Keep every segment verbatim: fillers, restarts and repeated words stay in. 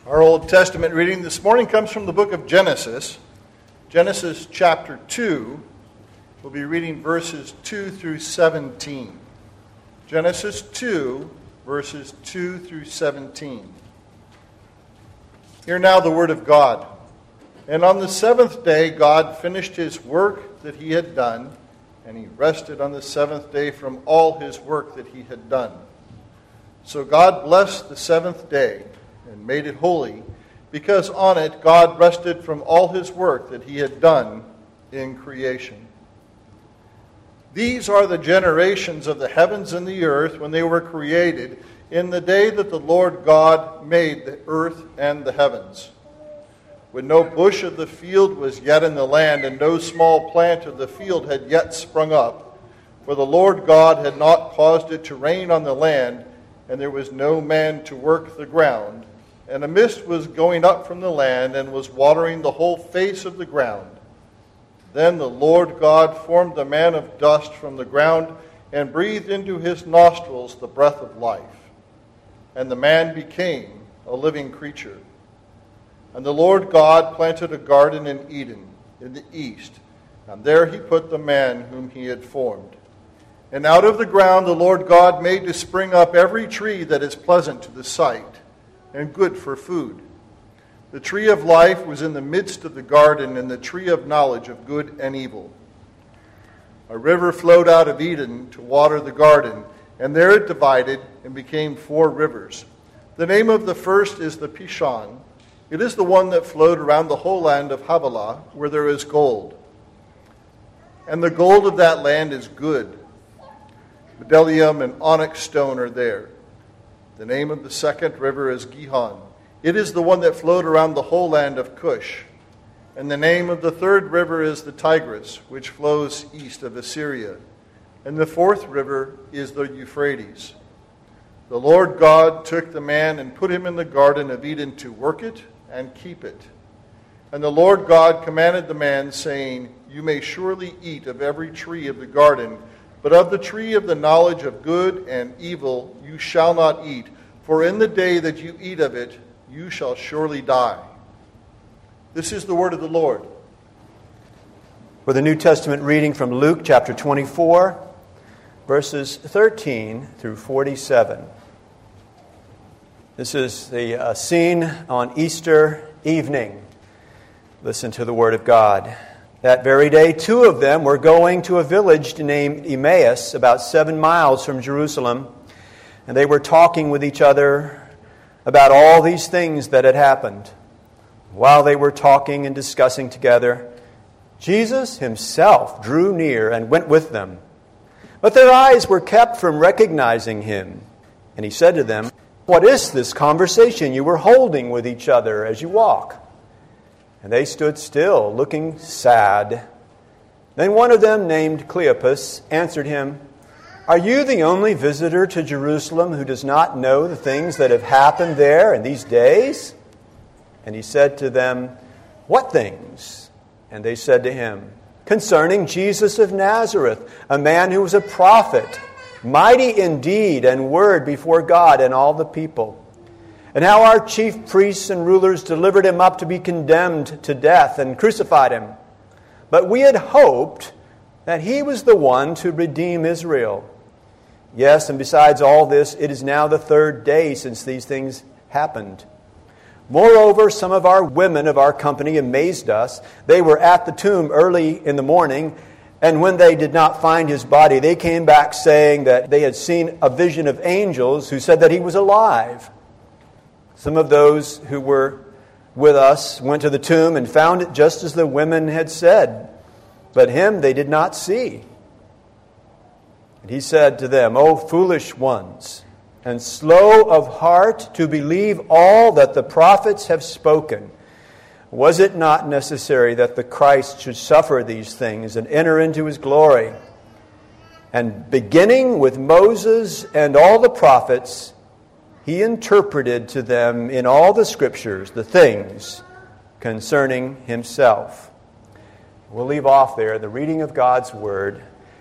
Our Old Testament reading this morning comes from the book of Genesis. Genesis chapter two. We'll be reading verses two through seventeen. Genesis two, verses two through seventeen. Hear now the word of God. And on the seventh day God finished his work that he had done, and he rested on the seventh day from all his work that he had done. So God blessed the seventh day and made it holy, because on it God rested from all his work that he had done in creation. These are the generations of the heavens and the earth when they were created, in the day that the Lord God made the earth and the heavens. When no bush of the field was yet in the land, and no small plant of the field had yet sprung up, for the Lord God had not caused it to rain on the land, and there was no man to work the ground. And a mist was going up from the land, and was watering the whole face of the ground. Then the Lord God formed the man of dust from the ground, and breathed into his nostrils the breath of life. And the man became a living creature. And the Lord God planted a garden in Eden, in the east, and there he put the man whom he had formed. And out of the ground the Lord God made to spring up every tree that is pleasant to the sight, and good for food. The tree of life was in the midst of the garden, and the tree of knowledge of good and evil. A river flowed out of Eden to water the garden, and there it divided and became four rivers. The name of the first is the Pishon. It is the one that flowed around the whole land of Havilah, where there is gold. And the gold of that land is good. Bdellium and onyx stone are there. The name of the second river is Gihon. It is the one that flowed around the whole land of Cush. And the name of the third river is the Tigris, which flows east of Assyria. And the fourth river is the Euphrates. The Lord God took the man and put him in the garden of Eden to work it and keep it. And the Lord God commanded the man, saying, You may surely eat of every tree of the garden, but of the tree of the knowledge of good and evil you shall not eat, for in the day that you eat of it, you shall surely die. This is the word of the Lord. For the New Testament reading from Luke chapter twenty-four, verses thirteen through forty-seven. This is the uh, scene on Easter evening. Listen to the word of God. That very day, two of them were going to a village named Emmaus, about seven miles from Jerusalem, and they were talking with each other about all these things that had happened. While they were talking and discussing together, Jesus himself drew near and went with them. But their eyes were kept from recognizing him. And he said to them, What is this conversation you were holding with each other as you walk? And they stood still, looking sad. Then one of them, named Cleopas, answered him, Are you the only visitor to Jerusalem who does not know the things that have happened there in these days? And he said to them, What things? And they said to him, Concerning Jesus of Nazareth, a man who was a prophet, mighty in deed and word before God and all the people. And how our chief priests and rulers delivered him up to be condemned to death and crucified him. But we had hoped that he was the one to redeem Israel. Yes, and besides all this, it is now the third day since these things happened. Moreover, some of our women of our company amazed us. They were at the tomb early in the morning, and when they did not find his body, they came back saying that they had seen a vision of angels who said that he was alive. Some of those who were with us went to the tomb and found it just as the women had said, but him they did not see. And he said to them, O foolish ones, and slow of heart to believe all that the prophets have spoken. Was it not necessary that the Christ should suffer these things and enter into his glory? And beginning with Moses and all the prophets, he interpreted to them in all the Scriptures the things concerning himself. We'll leave off there the reading of God's Word.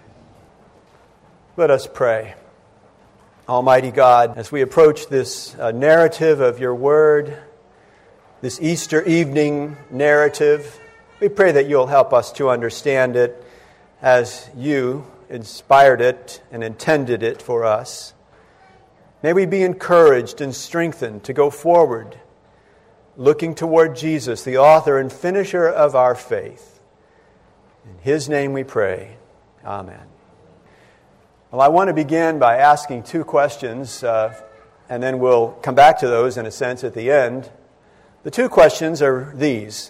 Let us pray. Almighty God, as we approach this uh, narrative of your Word, this Easter evening narrative. We pray that you'll help us to understand it as you inspired it and intended it for us. May we be encouraged and strengthened to go forward, looking toward Jesus, the author and finisher of our faith. In His name we pray. Amen. Well, I want to begin by asking two questions, uh, and then we'll come back to those in a sense at the end. The two questions are these.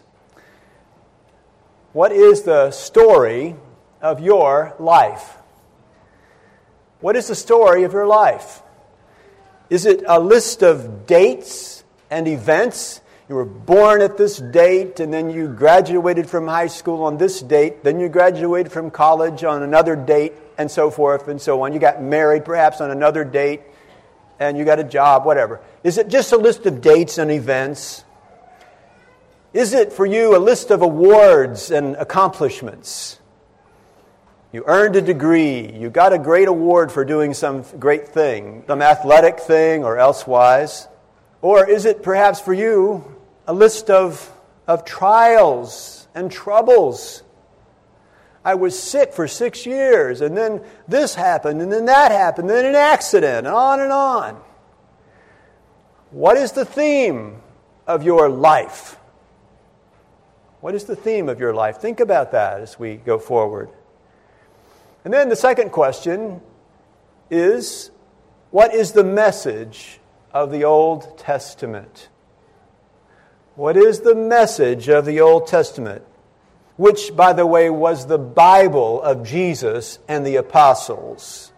What is the story of your life? What is the story of your life? Is it a list of dates and events? You were born at this date, and then you graduated from high school on this date, then you graduated from college on another date, and so forth and so on. You got married perhaps on another date, and you got a job, whatever. Is it just a list of dates and events? Is it for you a list of awards and accomplishments? You earned a degree, you got a great award for doing some great thing, some athletic thing or elsewise. Or is it perhaps for you a list of, of trials and troubles? I was sick for six years, and then this happened, and then that happened, and then an accident, and on and on. What is the theme of your life? What is the theme of your life? Think about that as we go forward. And then the second question is, what is the message of the Old Testament? What is the message of the Old Testament? Which, by the way, was the Bible of Jesus and the apostles.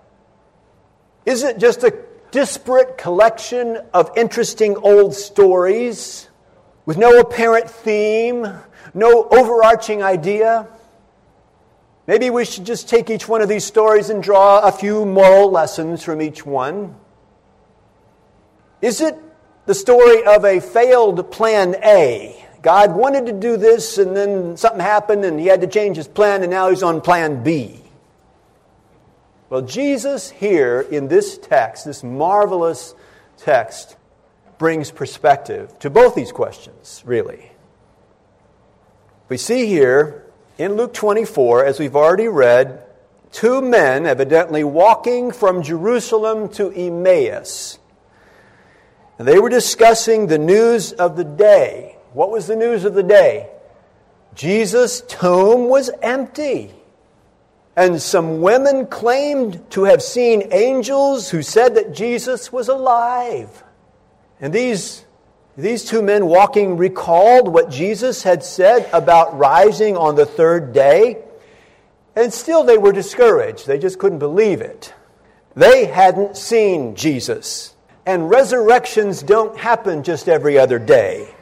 Is it just a disparate collection of interesting old stories with no apparent theme, no overarching idea? Maybe we should just take each one of these stories and draw a few moral lessons from each one. Is it the story of a failed plan A? God wanted to do this, and then something happened, and He had to change His plan, and now He's on plan B. Well, Jesus here in this text, this marvelous text, brings perspective to both these questions, really. We see here in Luke twenty-four, as we've already read, two men evidently walking from Jerusalem to Emmaus. And they were discussing the news of the day. What was the news of the day? Jesus' tomb was empty. And some women claimed to have seen angels who said that Jesus was alive. And these, these two men walking recalled what Jesus had said about rising on the third day. And still they were discouraged. They just couldn't believe it. They hadn't seen Jesus. And resurrections don't happen just every other day.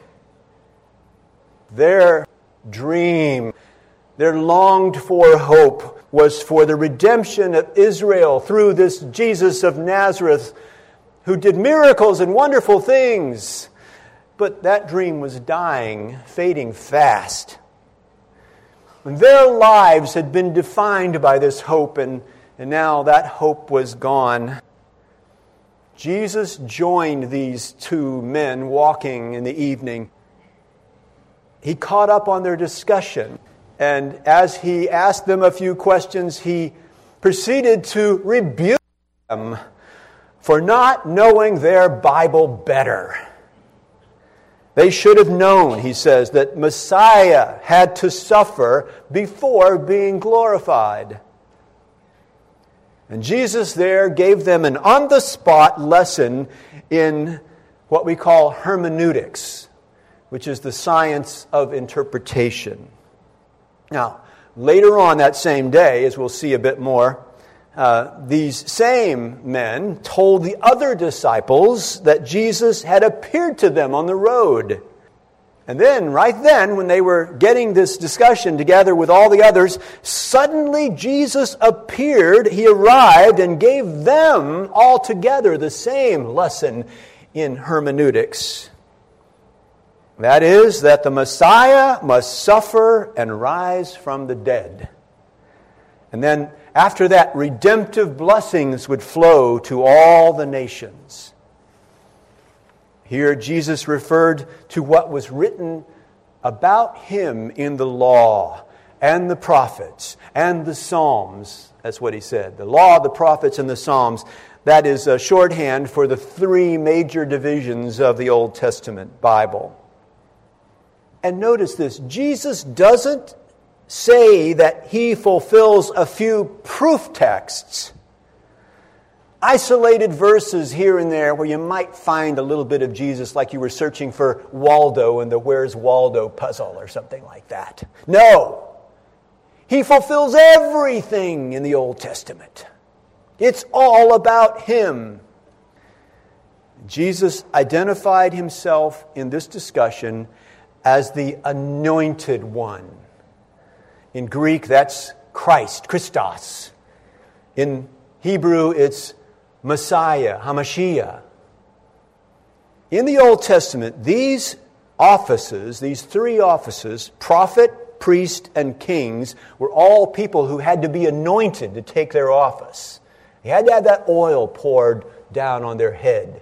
Their dream, their longed-for hope was for the redemption of Israel through this Jesus of Nazareth who did miracles and wonderful things. But that dream was dying, fading fast. And their lives had been defined by this hope, and, and now that hope was gone. Jesus joined these two men walking in the evening. He caught up on their discussion, and as he asked them a few questions, he proceeded to rebuke them for not knowing their Bible better. They should have known, he says, that Messiah had to suffer before being glorified. And Jesus there gave them an on-the-spot lesson in what we call hermeneutics, which is the science of interpretation. Now, later on that same day, as we'll see a bit more, uh, these same men told the other disciples that Jesus had appeared to them on the road. And then, right then, when they were getting this discussion together with all the others, suddenly Jesus appeared, He arrived, and gave them all together the same lesson in hermeneutics. That is, that the Messiah must suffer and rise from the dead. And then, after that, redemptive blessings would flow to all the nations. Here Jesus referred to what was written about him in the law and the prophets and the Psalms. That's what he said. The law, the prophets, and the Psalms. That is a shorthand for the three major divisions of the Old Testament Bible. And notice this, Jesus doesn't say that he fulfills a few proof texts, isolated verses here and there where you might find a little bit of Jesus, like you were searching for Waldo in the Where's Waldo puzzle or something like that. No! He fulfills everything in the Old Testament. It's all about him. Jesus identified himself in this discussion as the Anointed One. In Greek, that's Christ, Christos. In Hebrew, it's Messiah, Hamashiach. In the Old Testament, these offices, these three offices, prophet, priest, and kings, were all people who had to be anointed to take their office. They had to have that oil poured down on their head.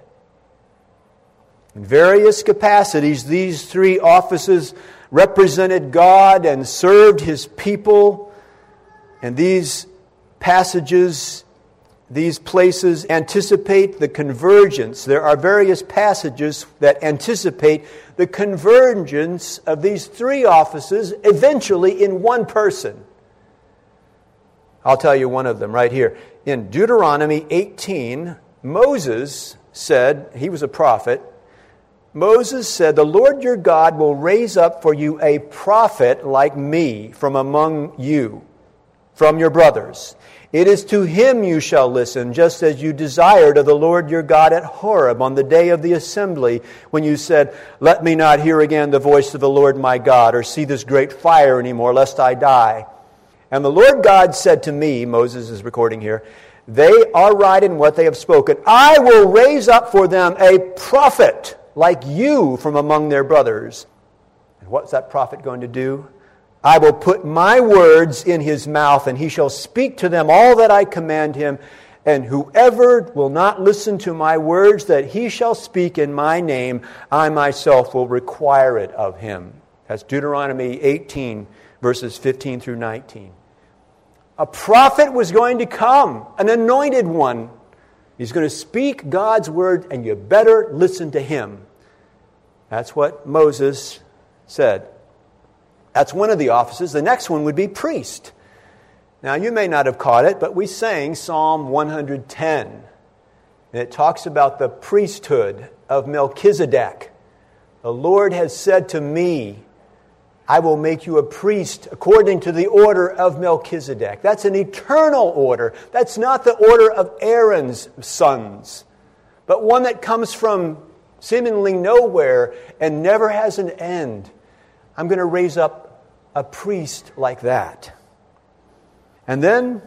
In various capacities, these three offices represented God and served His people. And these passages, these places anticipate the convergence. There are various passages that anticipate the convergence of these three offices eventually in one person. I'll tell you one of them right here. In Deuteronomy eighteen, Moses said, he was a prophet, Moses said, "The Lord your God will raise up for you a prophet like me from among you, from your brothers. It is to him you shall listen, just as you desired of the Lord your God at Horeb on the day of the assembly, when you said, 'Let me not hear again the voice of the Lord my God, or see this great fire anymore, lest I die.' And the Lord God said to me," Moses is recording here, "They are right in what they have spoken. I will raise up for them a prophet like you from among their brothers." And what's that prophet going to do? "I will put my words in his mouth, and he shall speak to them all that I command him. And whoever will not listen to my words that he shall speak in my name, I myself will require it of him." That's Deuteronomy eighteen, verses fifteen through nineteen. A prophet was going to come, an anointed one. He's going to speak God's word, and you better listen to him. That's what Moses said. That's one of the offices. The next one would be priest. Now, you may not have caught it, but we sang Psalm one hundred ten. And it talks about the priesthood of Melchizedek. "The Lord has said to me, I will make you a priest according to the order of Melchizedek." That's an eternal order. That's not the order of Aaron's sons, but one that comes from seemingly nowhere and never has an end. I'm going to raise up a priest like that. And then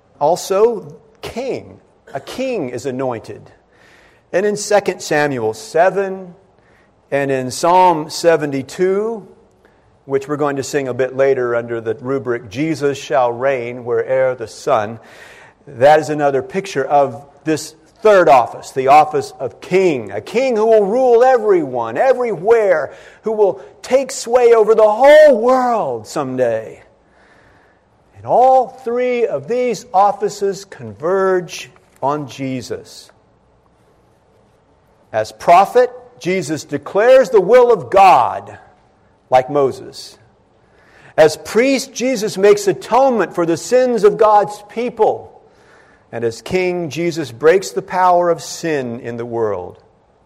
also king. A king is anointed. And in Second Samuel seven and in Psalm seventy-two, which we're going to sing a bit later under the rubric, "Jesus shall reign where'er the sun," that is another picture of this third office, the office of king. A king who will rule everyone, everywhere, who will take sway over the whole world someday. And all three of these offices converge on Jesus. As prophet, Jesus declares the will of God, like Moses. As priest, Jesus makes atonement for the sins of God's people. And as king, Jesus breaks the power of sin in the world.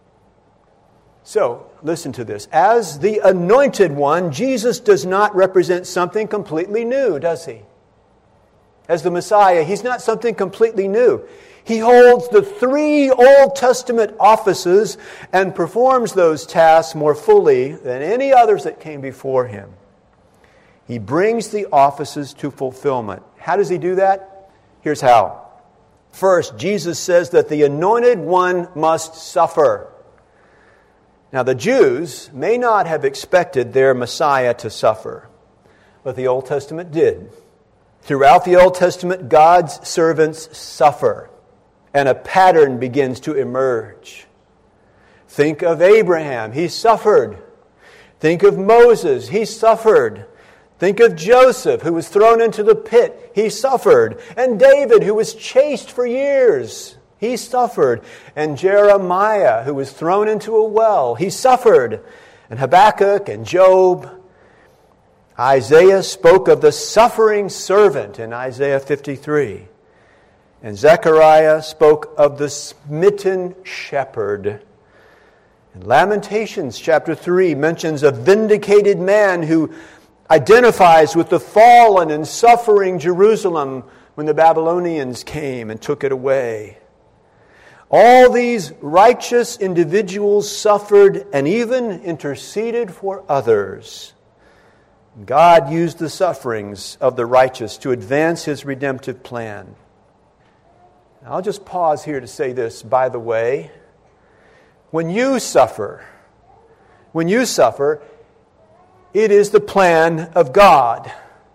So, listen to this. As the anointed one, Jesus does not represent something completely new, does he? As the Messiah, he's not something completely new. He holds the three Old Testament offices and performs those tasks more fully than any others that came before him. He brings the offices to fulfillment. How does he do that? Here's how. First, Jesus says that the anointed one must suffer. Now, the Jews may not have expected their Messiah to suffer, but the Old Testament did. Throughout the Old Testament, God's servants suffer, and a pattern begins to emerge. Think of Abraham. He suffered. Think of Moses. He suffered. Think of Joseph, who was thrown into the pit. He suffered. And David, who was chased for years. He suffered. And Jeremiah, who was thrown into a well. He suffered. And Habakkuk and Job. Isaiah spoke of the suffering servant in Isaiah fifty-three. And Zechariah spoke of the smitten shepherd. And Lamentations chapter three mentions a vindicated man who identifies with the fallen and suffering Jerusalem when the Babylonians came and took it away. All these righteous individuals suffered and even interceded for others. God used the sufferings of the righteous to advance His redemptive plan. I'll just pause here to say this, by the way. When you suffer, when you suffer, it is the plan of God.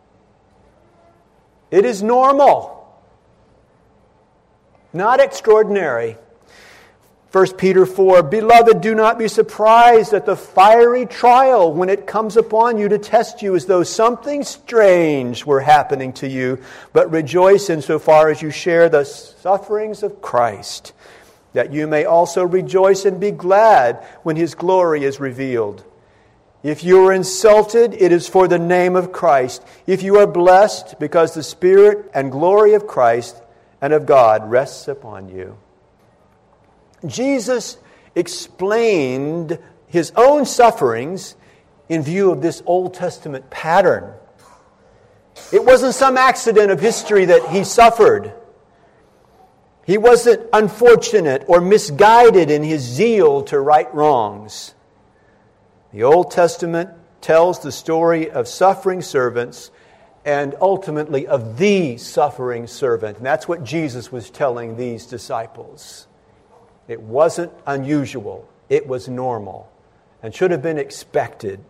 It is normal, not extraordinary. First Peter four, Beloved, do not be surprised at the fiery trial when it comes upon you to test you as though something strange were happening to you, but rejoice insofar as you share the sufferings of Christ, that you may also rejoice and be glad when His glory is revealed. If you are insulted, it is for the name of Christ. If you are blessed, because the Spirit and glory of Christ and of God rests upon you. Jesus explained His own sufferings in view of this Old Testament pattern. It wasn't some accident of history that He suffered. He wasn't unfortunate or misguided in His zeal to right wrongs. The Old Testament tells the story of suffering servants and ultimately of the suffering servant. And that's what Jesus was telling these disciples. It wasn't unusual. It was normal and should have been expected.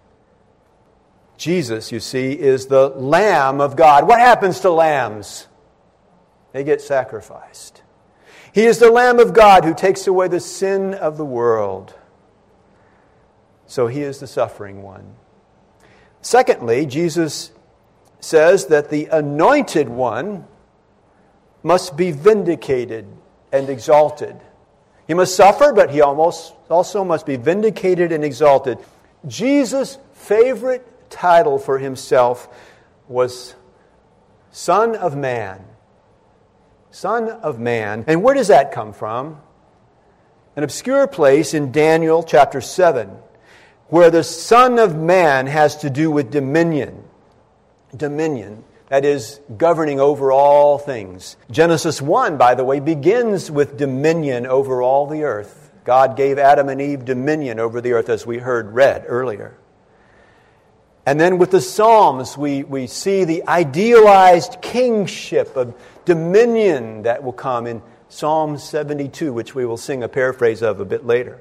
Jesus, you see, is the Lamb of God. What happens to lambs? They get sacrificed. He is the Lamb of God who takes away the sin of the world. So He is the suffering one. Secondly, Jesus says that the anointed one must be vindicated and exalted. He must suffer, but He almost also must be vindicated and exalted. Jesus' favorite title for Himself was Son of Man. Son of Man. And where does that come from? An obscure place in Daniel chapter seven, where the Son of Man has to do with dominion. Dominion. That is, governing over all things. Genesis one, by the way, begins with dominion over all the earth. God gave Adam and Eve dominion over the earth, as we heard read earlier. And then with the Psalms, we, we see the idealized kingship of dominion that will come in Psalm seventy-two, which we will sing a paraphrase of a bit later.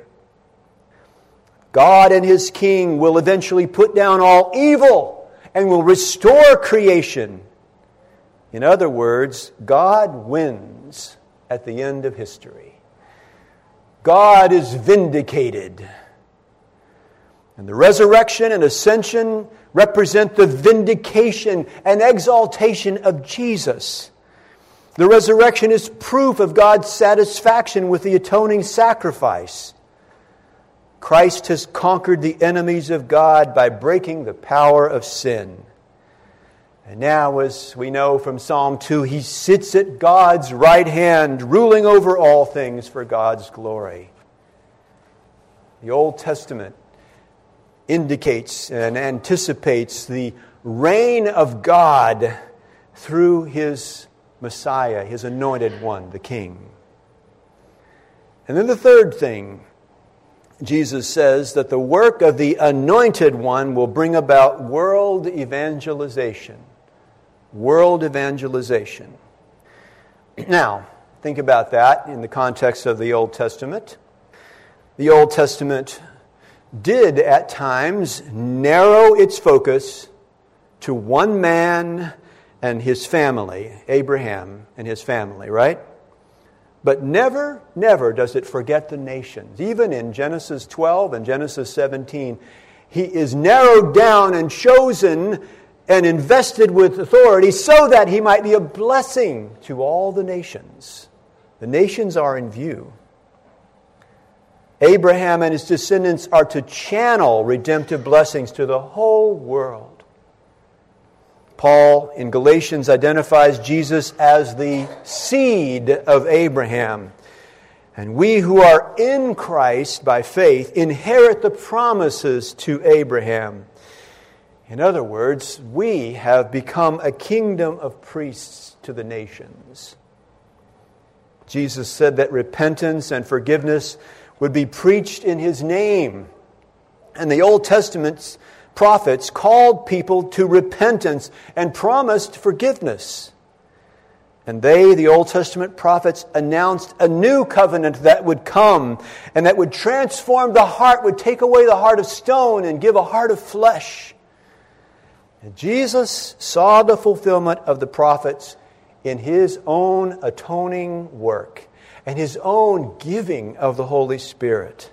God and His King will eventually put down all evil and will restore creation. In other words, God wins at the end of history. God is vindicated. And the resurrection and ascension represent the vindication and exaltation of Jesus. The resurrection is proof of God's satisfaction with the atoning sacrifice. Christ has conquered the enemies of God by breaking the power of sin. And now, as we know from Psalm two, He sits at God's right hand, ruling over all things for God's glory. The Old Testament indicates and anticipates the reign of God through His Messiah, His anointed one, the King. And then the third thing, Jesus says that the work of the anointed one will bring about world evangelization. World evangelization. Now, think about that in the context of the Old Testament. The Old Testament did at times narrow its focus to one man and his family, Abraham and his family, right? But never, never does it forget the nations. Even in Genesis twelve and Genesis seventeen, he is narrowed down and chosen and invested with authority so that he might be a blessing to all the nations. The nations are in view. Abraham and his descendants are to channel redemptive blessings to the whole world. Paul in Galatians identifies Jesus as the seed of Abraham. And we who are in Christ by faith inherit the promises to Abraham. In other words, we have become a kingdom of priests to the nations. Jesus said that repentance and forgiveness would be preached in His name. And the Old Testament's prophets called people to repentance and promised forgiveness. And they, the Old Testament prophets, announced a new covenant that would come and that would transform the heart, would take away the heart of stone and give a heart of flesh. And Jesus saw the fulfillment of the prophets in His own atoning work and His own giving of the Holy Spirit.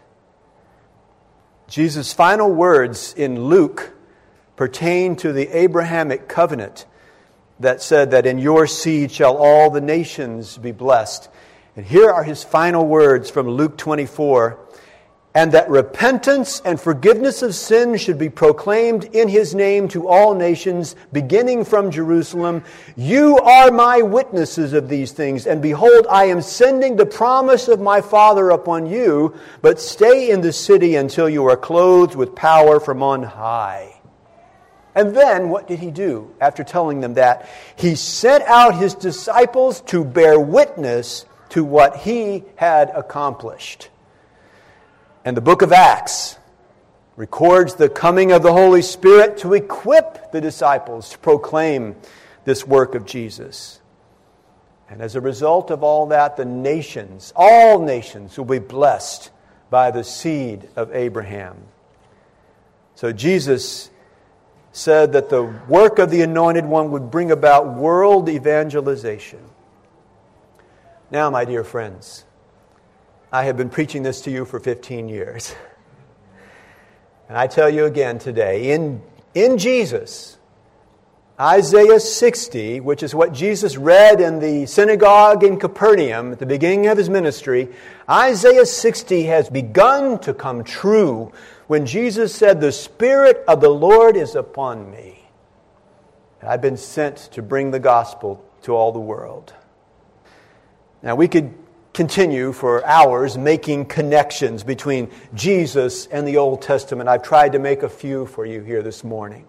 Jesus' final words in Luke pertain to the Abrahamic covenant that said that in your seed shall all the nations be blessed. And here are His final words from Luke twenty-four. And that repentance and forgiveness of sin should be proclaimed in His name to all nations, beginning from Jerusalem. You are my witnesses of these things. And behold, I am sending the promise of my Father upon you, but stay in the city until you are clothed with power from on high. And then, what did He do after telling them that? He sent out His disciples to bear witness to what He had accomplished. And the book of Acts records the coming of the Holy Spirit to equip the disciples to proclaim this work of Jesus. And as a result of all that, the nations, all nations, will be blessed by the seed of Abraham. So Jesus said that the work of the Anointed One would bring about world evangelization. Now, my dear friends, I have been preaching this to you for fifteen years. And I tell you again today, in, in Jesus, Isaiah sixty, which is what Jesus read in the synagogue in Capernaum at the beginning of His ministry, Isaiah sixty has begun to come true when Jesus said, "The Spirit of the Lord is upon me. And I've been sent to bring the gospel to all the world." Now we could continue for hours making connections between Jesus and the Old Testament. I've tried to make a few for you here this morning.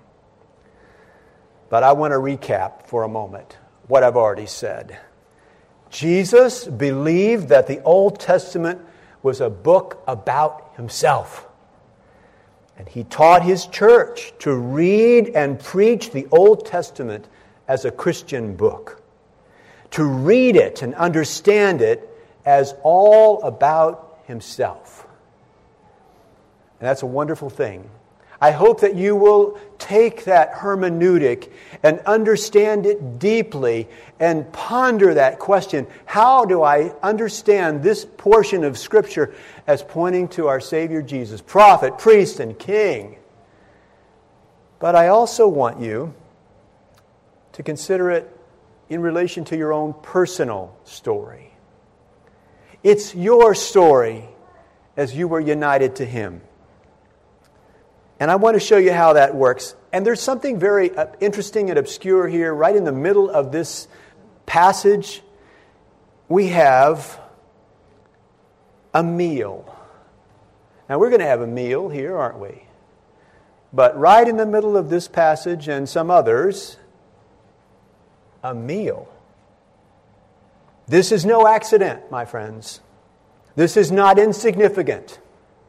But I want to recap for a moment what I've already said. Jesus believed that the Old Testament was a book about Himself. And He taught His church to read and preach the Old Testament as a Christian book. To read it and understand it as all about Himself. And that's a wonderful thing. I hope that you will take that hermeneutic and understand it deeply and ponder that question. How do I understand this portion of Scripture as pointing to our Savior Jesus, prophet, priest, and king? But I also want you to consider it in relation to your own personal story. It's your story as you were united to Him. And I want to show you how that works. And there's something very interesting and obscure here. Right in the middle of this passage, we have a meal. Now, we're going to have a meal here, aren't we? But right in the middle of this passage and some others, a meal. This is no accident, my friends. This is not insignificant.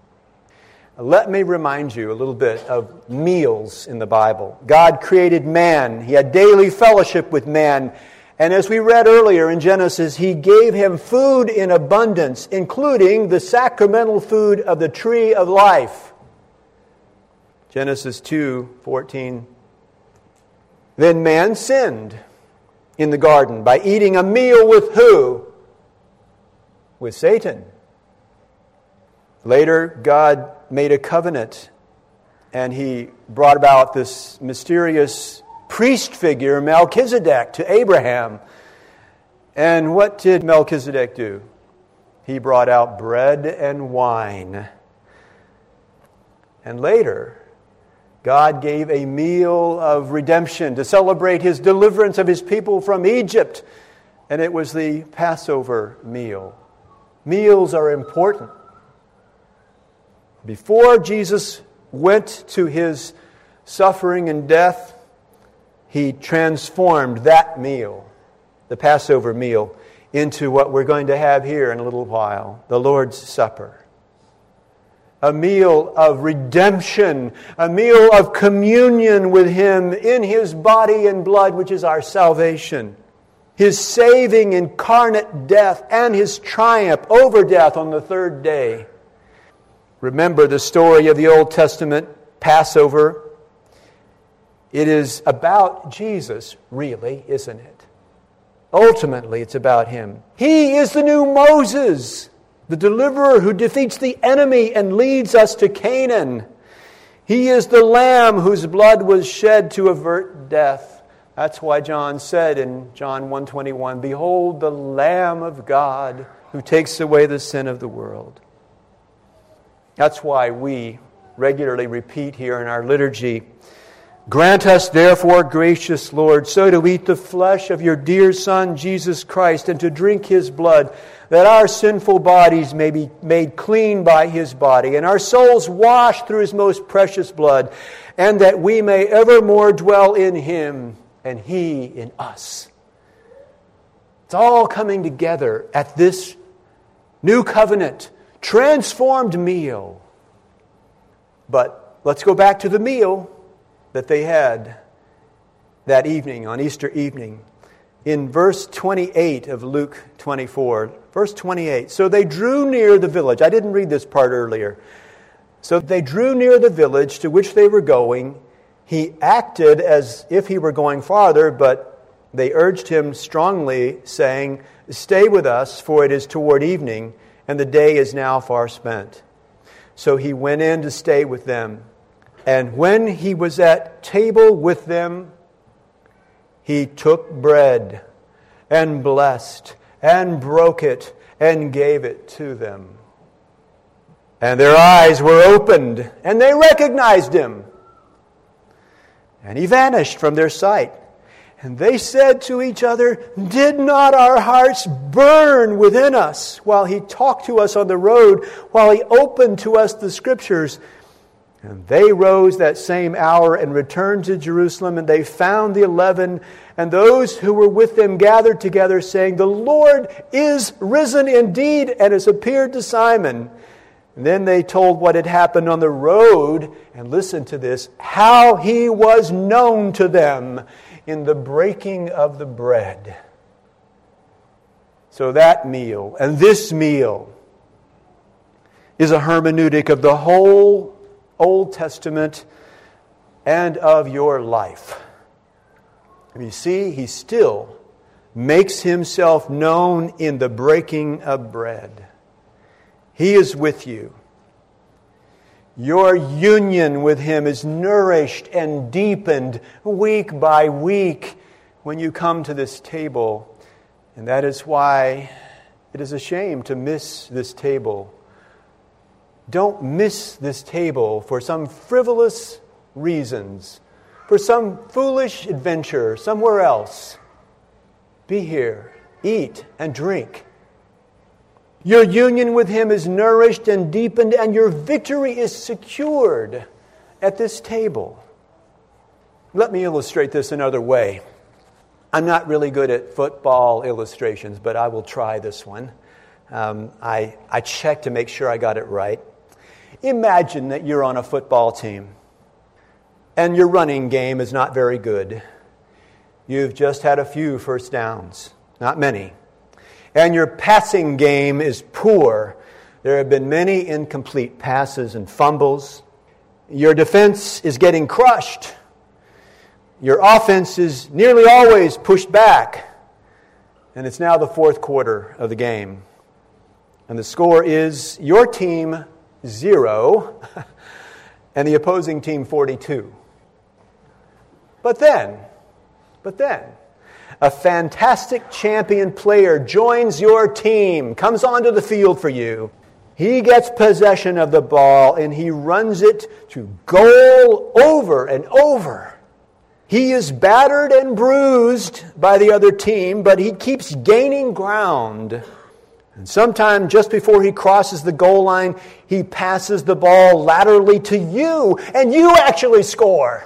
Let me remind you a little bit of meals in the Bible. God created man. He had daily fellowship with man. And as we read earlier in Genesis, He gave him food in abundance, including the sacramental food of the tree of life. Genesis two fourteen. Then man sinned in the garden by eating a meal with who? with Satan. Later, God made a covenant, and He brought about this mysterious priest figure, Melchizedek, to Abraham. And what did Melchizedek do? He brought out bread and wine. And later, God gave a meal of redemption to celebrate His deliverance of His people from Egypt. And it was the Passover meal. Meals are important. Before Jesus went to His suffering and death, He transformed that meal, the Passover meal, into what we're going to have here in a little while, the Lord's Supper. A meal of redemption, a meal of communion with Him in His body and blood, which is our salvation. His saving incarnate death and His triumph over death on the third day. Remember the story of the Old Testament Passover. It is about Jesus, really, isn't it? Ultimately, it's about Him. He is the new Moses, the deliverer who defeats the enemy and leads us to Canaan. He is the Lamb whose blood was shed to avert death. That's why John said in John one twenty-one, "Behold the Lamb of God who takes away the sin of the world." That's why we regularly repeat here in our liturgy, "Grant us therefore, gracious Lord, so to eat the flesh of your dear Son, Jesus Christ, and to drink His blood, that our sinful bodies may be made clean by His body, and our souls washed through His most precious blood, and that we may evermore dwell in Him, and He in us." It's all coming together at this new covenant, transformed meal. But let's go back to the meal that they had that evening, on Easter evening. In verse twenty-eight of Luke twenty-four, verse twenty-eight, "So they drew near the village." I didn't read this part earlier. "So they drew near the village to which they were going. He acted as if he were going farther, but they urged him strongly, saying, 'Stay with us, for it is toward evening, and the day is now far spent.' So he went in to stay with them. And when he was at table with them, he took bread and blessed and broke it and gave it to them. And their eyes were opened, and they recognized him. And he vanished from their sight. And they said to each other, 'Did not our hearts burn within us while he talked to us on the road, while he opened to us the Scriptures?' And they rose that same hour and returned to Jerusalem, and they found the eleven, and those who were with them gathered together, saying, 'The Lord is risen indeed, and has appeared to Simon.' And then they told what had happened on the road, and listen to this, how he was known to them in the breaking of the bread." So that meal and this meal is a hermeneutic of the whole Old Testament and of your life. And you see, he still makes himself known in the breaking of bread. He is with you. Your union with him is nourished and deepened week by week when you come to this table. And that is why it is a shame to miss this table. Don't miss this table for some frivolous reasons, for some foolish adventure somewhere else. Be here, eat and drink. Your union with him is nourished and deepened, and your victory is secured at this table. Let me illustrate this another way. I'm not really good at football illustrations, but I will try this one. Um, I, I checked to make sure I got it right. Imagine that you're on a football team, and your running game is not very good. You've just had a few first downs, not many. And your passing game is poor. There have been many incomplete passes and fumbles. Your defense is getting crushed. Your offense is nearly always pushed back. And it's now the fourth quarter of the game. And the score is your team zero and the opposing team forty-two. But then, but then, a fantastic champion player joins your team, comes onto the field for you. He gets possession of the ball and he runs it to goal over and over. He is battered and bruised by the other team, but he keeps gaining ground. And sometime just before he crosses the goal line, he passes the ball laterally to you, and you actually score.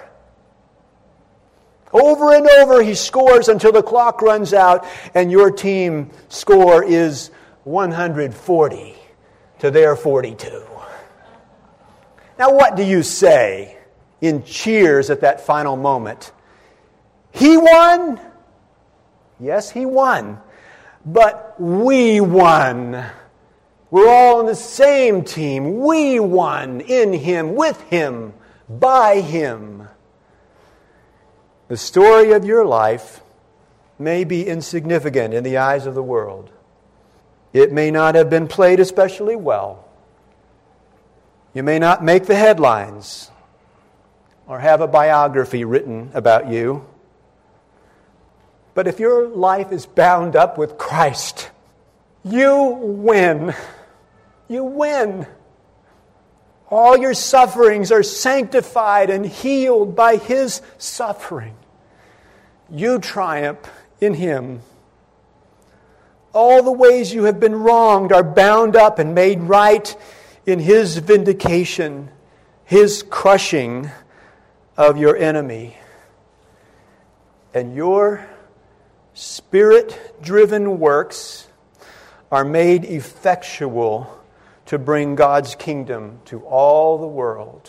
Over and over he scores until the clock runs out, and your team score is one hundred forty to their forty-two. Now what do you say in cheers at that final moment? He won? Yes, he won. But we won. We're all on the same team. We won in Him, with Him, by Him. The story of your life may be insignificant in the eyes of the world. It may not have been played especially well. You may not make the headlines or have a biography written about you. But if your life is bound up with Christ, you win. You win. All your sufferings are sanctified and healed by His suffering. You triumph in Him. All the ways you have been wronged are bound up and made right in His vindication, His crushing of your enemy. And your Spirit-driven works are made effectual to bring God's kingdom to all the world.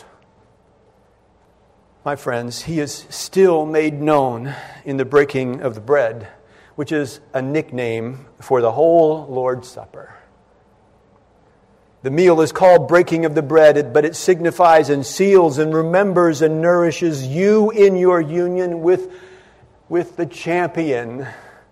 My friends, He is still made known in the breaking of the bread, which is a nickname for the whole Lord's Supper. The meal is called breaking of the bread, but it signifies and seals and remembers and nourishes you in your union with with the champion.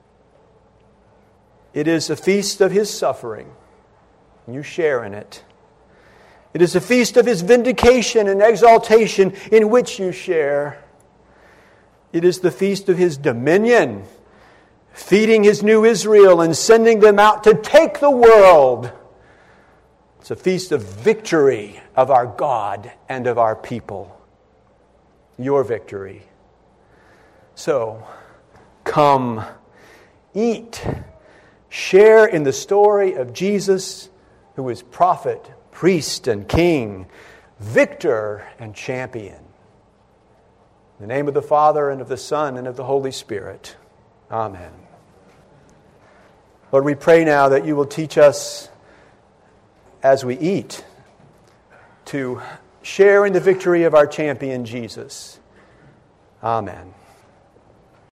It is a feast of His suffering. You share in it. It is a feast of His vindication and exaltation in which you share. It is the feast of His dominion, feeding His new Israel and sending them out to take the world. It's a feast of victory of our God and of our people. Your victory. So, come, eat, share in the story of Jesus, who is prophet, priest, and king, victor and champion. In the name of the Father, and of the Son, and of the Holy Spirit. Amen. Lord, we pray now that You will teach us as we eat to share in the victory of our champion Jesus. Amen.